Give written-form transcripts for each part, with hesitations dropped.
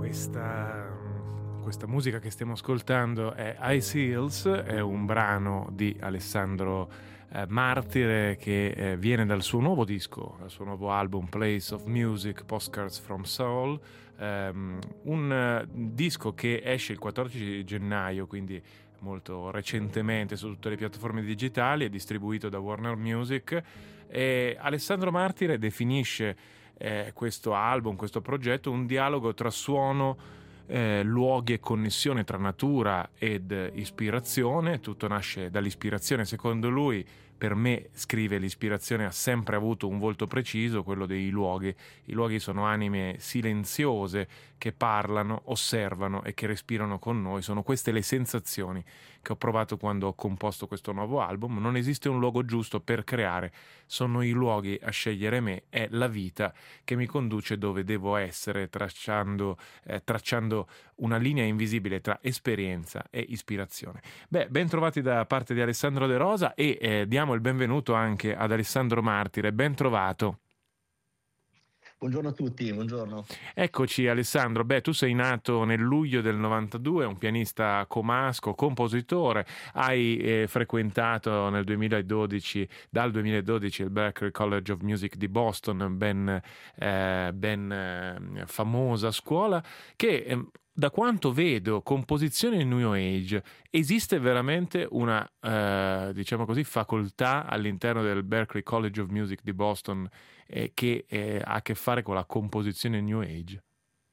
Questa musica che stiamo ascoltando è Ice Hills, è un brano di Alessandro Martire che viene dal suo nuovo disco, dal suo nuovo album Place of Music, Postcards from Soul, un disco che esce il 14 gennaio, quindi molto recentemente su tutte le piattaforme digitali, è distribuito da Warner Music e Alessandro Martire definisce questo album, questo progetto, un dialogo tra suono, luoghi e connessione tra natura ed ispirazione. Tutto nasce dall'ispirazione, secondo lui. Per me, scrive, l'ispirazione ha sempre avuto un volto preciso, quello dei luoghi. I luoghi sono anime silenziose che parlano, osservano e che respirano con noi. Sono queste le sensazioni che ho provato quando ho composto questo nuovo album. Non esiste un luogo giusto per creare, sono i luoghi a scegliere me, è la vita che mi conduce dove devo essere, tracciando una linea invisibile tra esperienza e ispirazione. Ben trovati da parte di Alessandro De Rosa e diamo il benvenuto anche ad Alessandro Martire. Ben trovato. Buongiorno a tutti, buongiorno. Eccoci Alessandro, tu sei nato nel luglio del 92, un pianista comasco, compositore, hai frequentato dal 2012 il Berklee College of Music di Boston, ben famosa scuola, che da quanto vedo, composizione New Age, esiste veramente una, diciamo così, facoltà all'interno del Berklee College of Music di Boston che ha a che fare con la composizione New Age?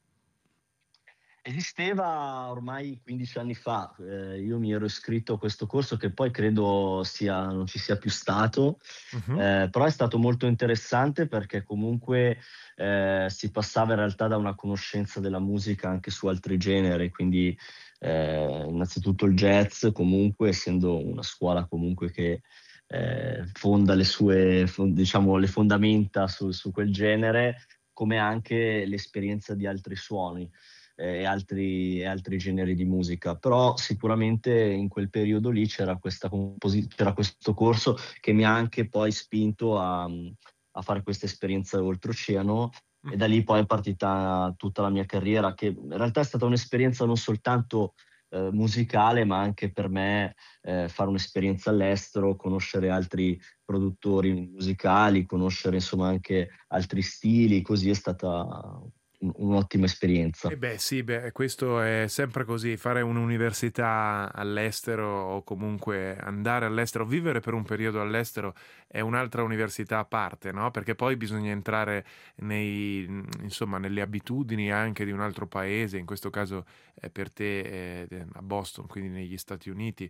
Esisteva ormai 15 anni fa, io mi ero iscritto a questo corso che poi credo non ci sia più stato, però è stato molto interessante perché comunque si passava in realtà da una conoscenza della musica anche su altri generi, quindi innanzitutto il jazz comunque, essendo una scuola comunque che fonda diciamo, le fondamenta su quel genere, come anche l'esperienza di altri suoni e altri generi di musica. Però sicuramente in quel periodo lì c'era c'era questo corso che mi ha anche poi spinto a fare questa esperienza oltreoceano, e da lì poi è partita tutta la mia carriera, che in realtà è stata un'esperienza non soltanto musicale, ma anche per me fare un'esperienza all'estero, conoscere altri produttori musicali, conoscere insomma anche altri stili, così è stata un'ottima esperienza. Sì, questo è sempre così, fare un'università all'estero o comunque andare all'estero, vivere per un periodo all'estero è un'altra università a parte, no? Perché poi bisogna entrare insomma, nelle abitudini anche di un altro paese, in questo caso per te a Boston, quindi negli Stati Uniti.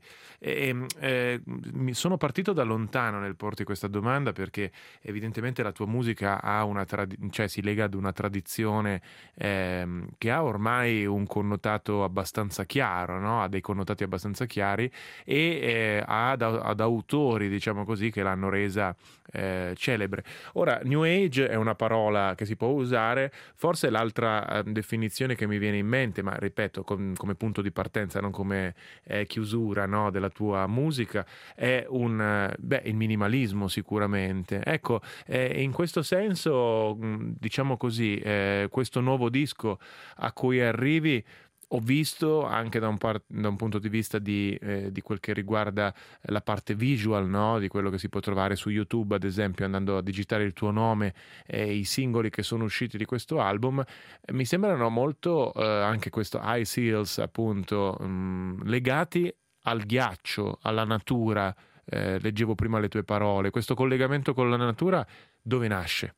Mi sono partito da lontano nel porti questa domanda perché evidentemente la tua musica ha cioè si lega ad una tradizione che ha ormai un connotato abbastanza chiaro, no? Ha dei connotati abbastanza chiari e ad autori, diciamo così, che l'hanno resa celebre. Ora, New Age è una parola che si può usare, forse l'altra definizione che mi viene in mente, ma ripeto, come punto di partenza, non come chiusura, no, della tua musica, è il minimalismo sicuramente. Ecco, in questo senso, diciamo così, questo nuovo disco a cui arrivi, ho visto anche da un punto di vista di quel che riguarda la parte visual, no? Di quello che si può trovare su YouTube, ad esempio, andando a digitare il tuo nome e i singoli che sono usciti di questo album, mi sembrano molto, anche questo Ice Hills, appunto, legati al ghiaccio, alla natura. Leggevo prima le tue parole. Questo collegamento con la natura dove nasce?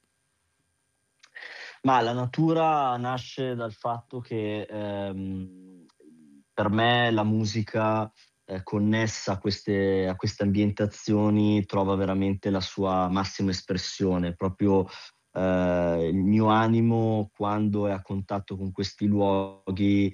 Ma la natura nasce dal fatto che per me la musica connessa a queste ambientazioni trova veramente la sua massima espressione. Proprio il mio animo, quando è a contatto con questi luoghi,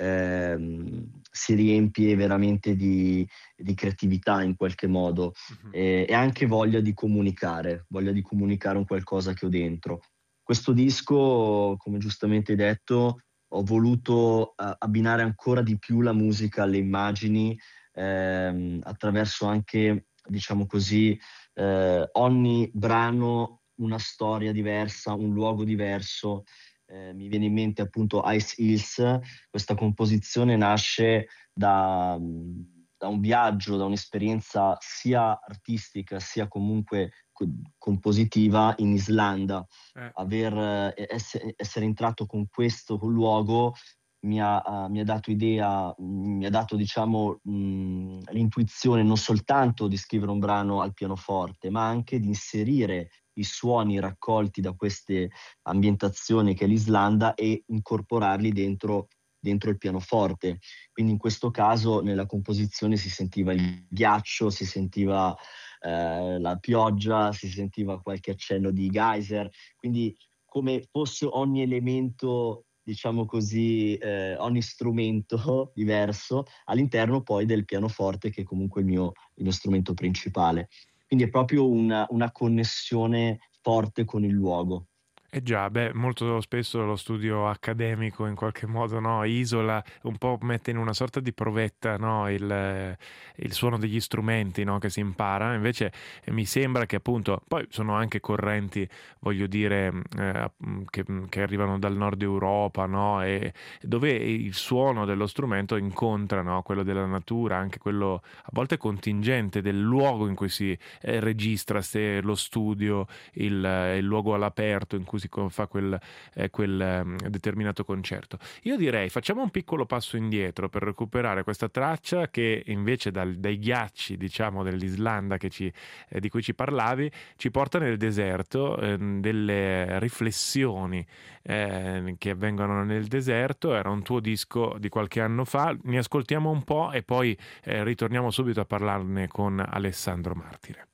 si riempie veramente di creatività in qualche modo, e anche voglia di comunicare un qualcosa che ho dentro. Questo disco, come giustamente hai detto, ho voluto abbinare ancora di più la musica alle immagini, attraverso anche, diciamo così, ogni brano una storia diversa, un luogo diverso, mi viene in mente appunto Ice Hills. Questa composizione nasce da un viaggio, da un'esperienza sia artistica sia comunque compositiva in Islanda. Eh, Essere entrato con questo luogo mi ha dato idea, mi ha dato, diciamo, l'intuizione non soltanto di scrivere un brano al pianoforte, ma anche di inserire i suoni raccolti da queste ambientazioni che è l'Islanda e incorporarli dentro il pianoforte. Quindi in questo caso nella composizione si sentiva il ghiaccio, si sentiva la pioggia, si sentiva qualche accenno di geyser, quindi come fosse ogni elemento, diciamo così, ogni strumento diverso all'interno poi del pianoforte, che è comunque il mio strumento principale. Quindi è proprio una connessione forte con il luogo. Eh già, beh, molto spesso lo studio accademico in qualche modo, no, isola, un po' mette in una sorta di provetta, no, il suono degli strumenti, no, che si impara. Invece mi sembra che appunto, poi sono anche correnti, voglio dire, che arrivano dal nord Europa, no, e dove il suono dello strumento incontra, no, quello della natura, anche quello a volte contingente del luogo in cui si registra, se lo studio, il luogo all'aperto in cui si fa quel determinato concerto. Io direi facciamo un piccolo passo indietro per recuperare questa traccia che invece dai ghiacci, diciamo, dell'Islanda di cui ci parlavi, ci porta nel deserto, delle riflessioni che avvengono nel deserto. Era un tuo disco di qualche anno fa, ne ascoltiamo un po' e poi ritorniamo subito a parlarne con Alessandro Martire.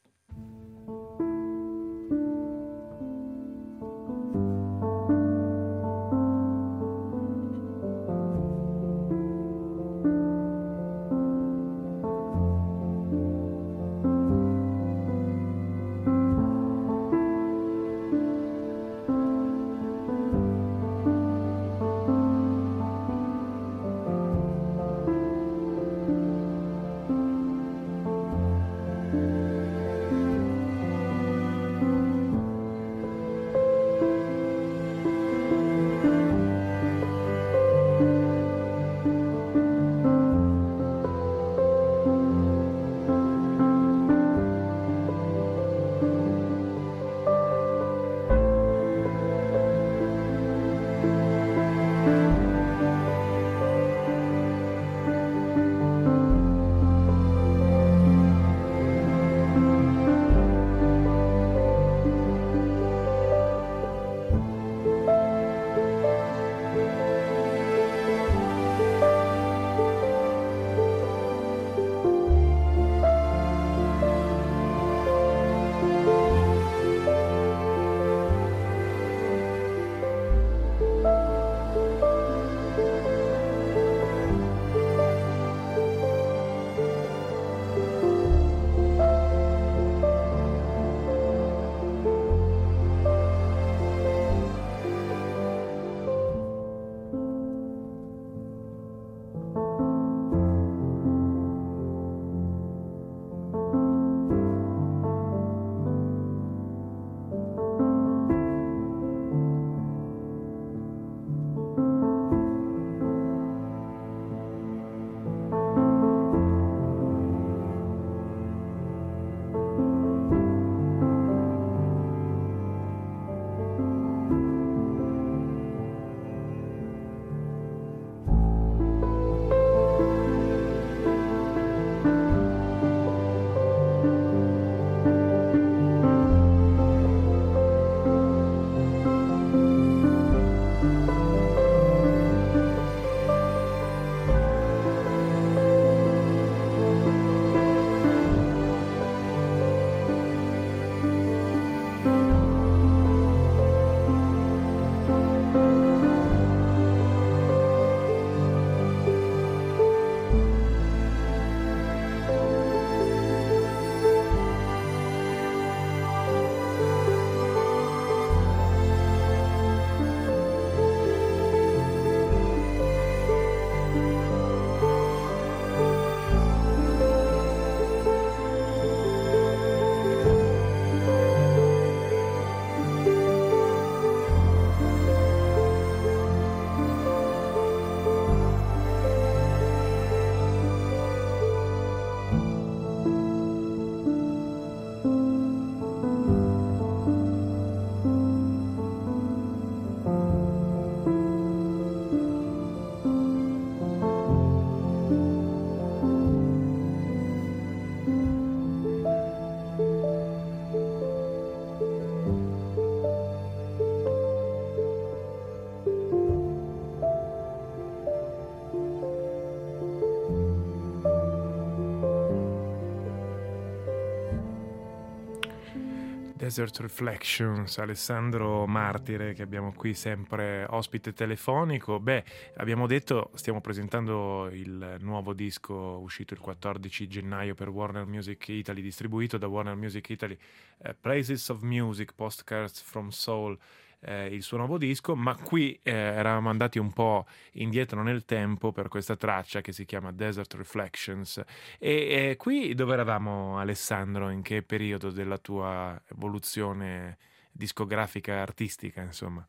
Desert Reflections, Alessandro Martire, che abbiamo qui sempre ospite telefonico. Beh, abbiamo detto, stiamo presentando il nuovo disco uscito il 14 gennaio per Warner Music Italy, distribuito da Warner Music Italy, Places of Music, Postcards from Soul, il suo nuovo disco, ma qui eravamo andati un po' indietro nel tempo per questa traccia che si chiama Desert Reflections. E qui dove eravamo, Alessandro? In che periodo della tua evoluzione discografica, artistica, insomma?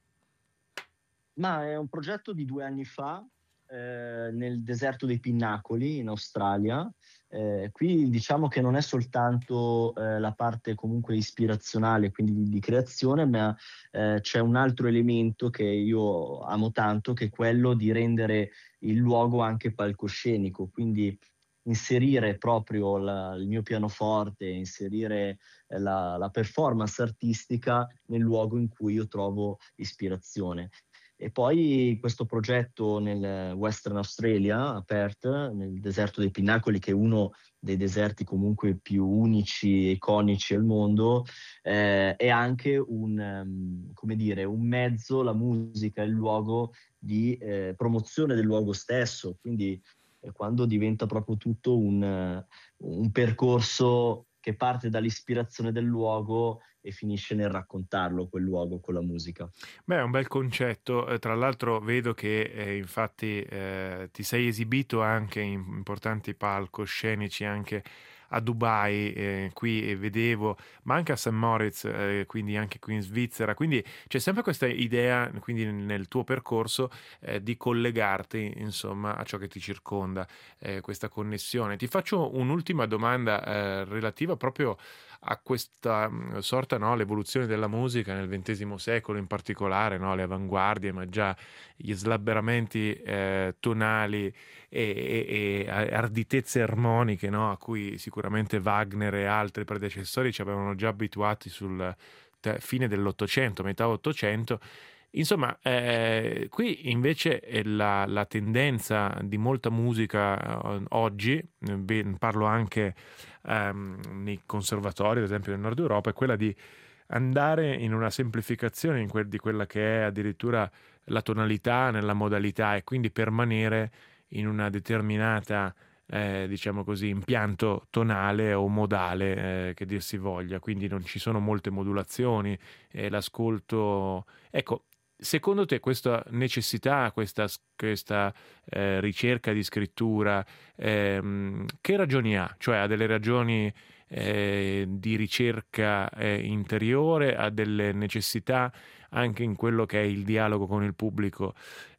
Ma è un progetto di 2 anni fa, nel deserto dei Pinnacoli in Australia. Qui diciamo che non è soltanto la parte comunque ispirazionale, quindi di creazione, ma c'è un altro elemento che io amo tanto, che è quello di rendere il luogo anche palcoscenico, quindi inserire proprio il mio pianoforte, inserire la performance artistica nel luogo in cui io trovo ispirazione. E poi questo progetto nel Western Australia, a Perth, nel deserto dei Pinnacoli, che è uno dei deserti comunque più unici e iconici al mondo, è anche come dire, un mezzo, la musica, il luogo di promozione del luogo stesso. Quindi quando diventa proprio tutto un percorso che parte dall'ispirazione del luogo e finisce nel raccontarlo, quel luogo, con la musica. Beh, è un bel concetto. Tra l'altro vedo che infatti ti sei esibito anche in importanti palcoscenici anche a Dubai, qui vedevo, ma anche a St. Moritz, quindi anche qui in Svizzera. Quindi c'è sempre questa idea, quindi nel tuo percorso, di collegarti, insomma, a ciò che ti circonda, questa connessione. Ti faccio un'ultima domanda relativa proprio a questa sorta, no, l'evoluzione della musica nel XX secolo in particolare, no, le avanguardie, ma già gli slabberamenti tonali e arditezze armoniche, no, a cui sicuramente Wagner e altri predecessori ci avevano già abituati sul fine dell'Ottocento, metà Ottocento. Insomma, qui invece è la tendenza di molta musica oggi, parlo anche nei conservatori, ad esempio nel Nord Europa, è quella di andare in una semplificazione di quella che è addirittura la tonalità nella modalità e quindi permanere in una determinata, diciamo così, impianto tonale o modale, che dir si voglia, quindi non ci sono molte modulazioni, l'ascolto. Ecco, secondo te questa necessità, questa ricerca di scrittura, che ragioni ha? Cioè ha delle ragioni di ricerca interiore, ha delle necessità anche in quello che è il dialogo con il pubblico,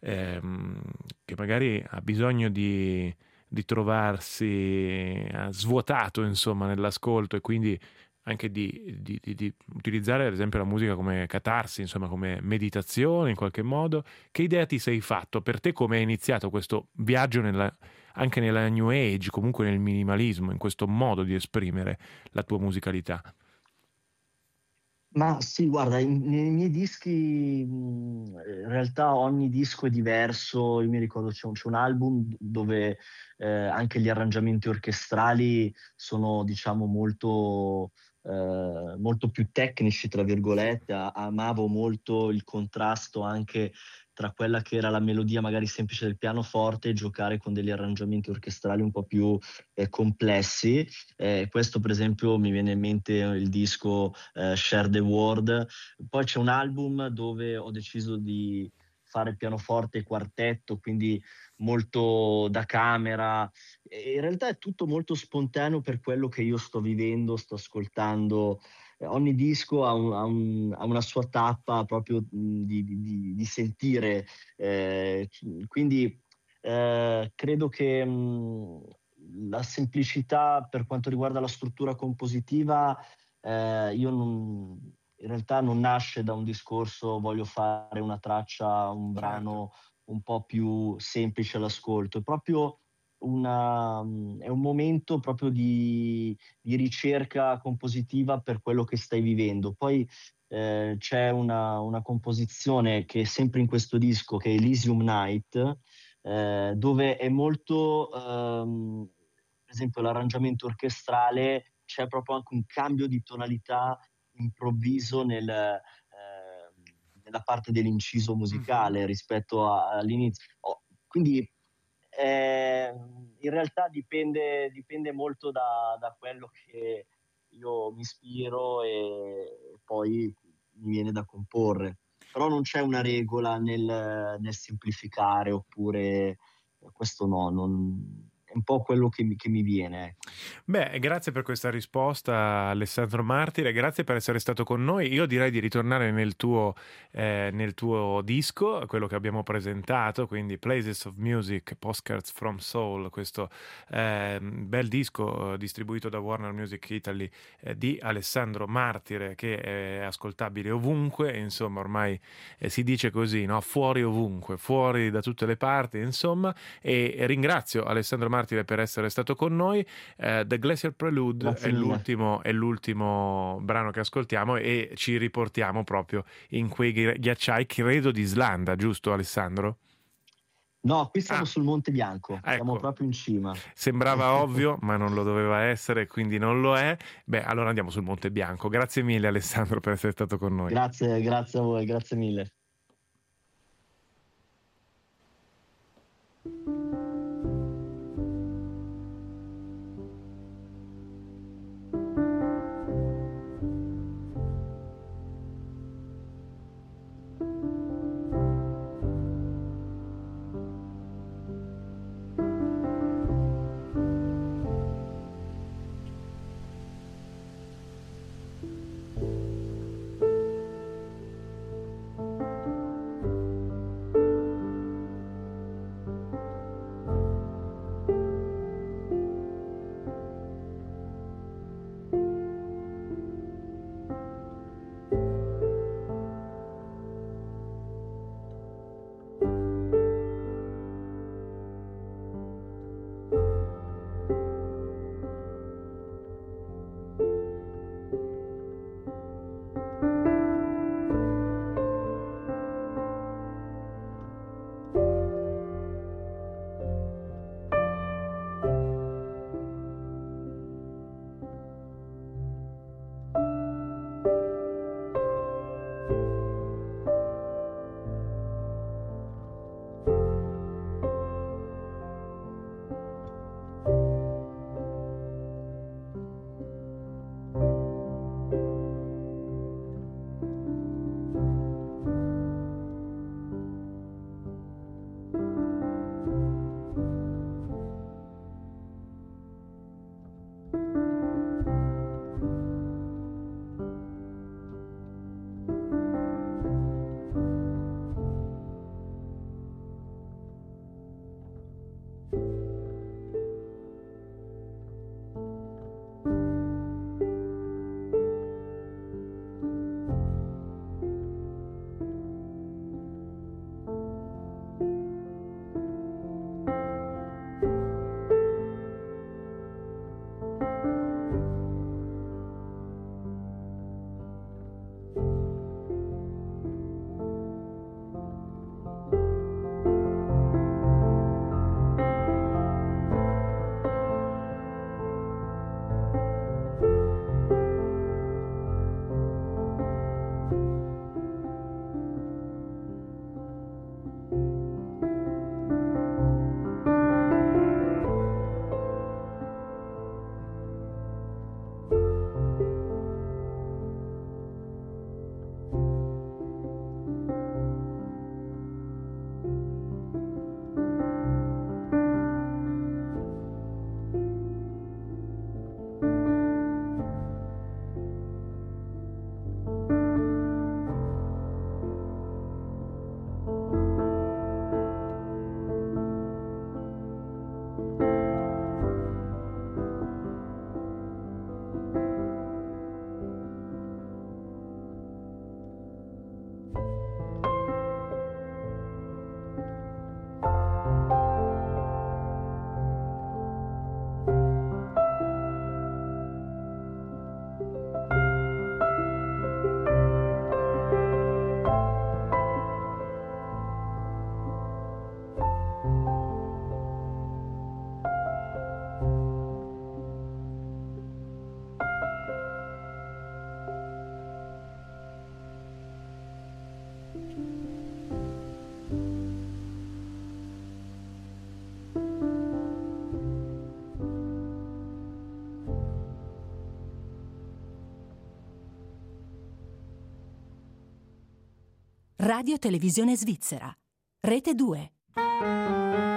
che magari ha bisogno di trovarsi svuotato, insomma, nell'ascolto e quindi anche di utilizzare ad esempio la musica come catarsi, insomma come meditazione in qualche modo. Che idea ti sei fatto? Per te come è iniziato questo viaggio anche nella New Age, comunque nel minimalismo, in questo modo di esprimere la tua musicalità? Ma sì, guarda, nei miei dischi, in realtà ogni disco è diverso. Io mi ricordo c'è un album dove anche gli arrangiamenti orchestrali sono, diciamo, molto più tecnici, tra virgolette. Amavo molto il contrasto anche tra quella che era la melodia magari semplice del pianoforte e giocare con degli arrangiamenti orchestrali un po' più complessi. Questo, per esempio, mi viene in mente il disco Share the World. Poi c'è un album dove ho deciso di fare pianoforte e quartetto, quindi molto da camera. E in realtà è tutto molto spontaneo per quello che io sto vivendo, sto ascoltando. Ogni disco ha una sua tappa proprio di sentire. Quindi credo che la semplicità per quanto riguarda la struttura compositiva, io in realtà non nasce da un discorso voglio fare una traccia, un Certo. brano un po' più semplice all'ascolto, è proprio è un momento proprio di ricerca compositiva per quello che stai vivendo. Poi c'è una composizione che è sempre in questo disco, che è Elysium Night, dove è molto, per esempio, l'arrangiamento orchestrale, c'è proprio anche un cambio di tonalità improvviso nella parte dell'inciso musicale rispetto all'inizio. Quindi in realtà dipende molto da quello che io mi ispiro e poi mi viene da comporre. Però non c'è una regola nel semplificare, oppure questo no, è un po' quello che mi viene, ecco. Beh, grazie per questa risposta, Alessandro Martire, grazie per essere stato con noi. Io direi di ritornare nel tuo disco, quello che abbiamo presentato, quindi Places of Music, Postcards from Soul, questo bel disco distribuito da Warner Music Italy di Alessandro Martire, che è ascoltabile ovunque, insomma ormai si dice così, no? Fuori ovunque, fuori da tutte le parti, insomma, e ringrazio Alessandro Martire per essere stato con noi. The Glacial Prelude Grazie mille. è l'ultimo brano che ascoltiamo e ci riportiamo proprio in quei ghiacciai, credo di Islanda, giusto Alessandro? No, qui siamo Ah, sul Monte Bianco, siamo ecco, proprio in cima. sembrava ovvio, ma non lo doveva essere, quindi non lo è. Beh, allora andiamo sul Monte Bianco. Grazie mille Alessandro per essere stato con noi. Grazie a voi, grazie mille. Radio Televisione Svizzera. Rete 2.